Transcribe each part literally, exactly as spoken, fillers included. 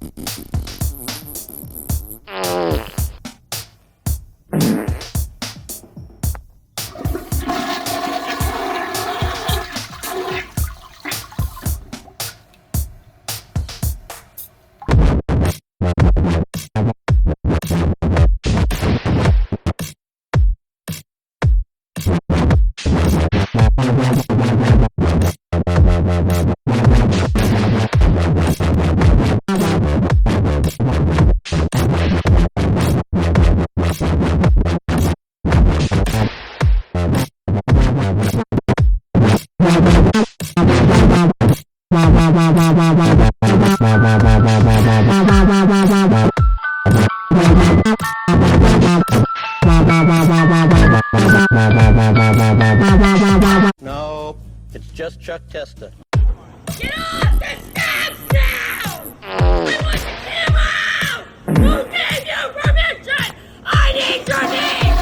No, it's just Chuck Testa. Get off the steps now! I want the camera out! Who gave you permission? I need your name!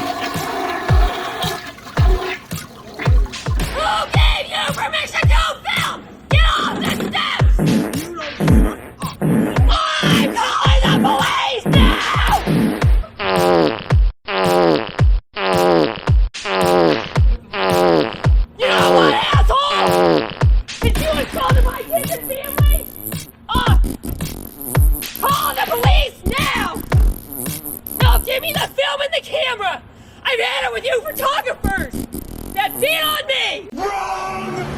Who gave you permission to film? Get off the steps! I'm calling the police now! You know what, asshole? Did you assault my kids and family? Uh, call the police now! Now give me the film and the camera! I've had it with you photographers! That's it on me! Wrong!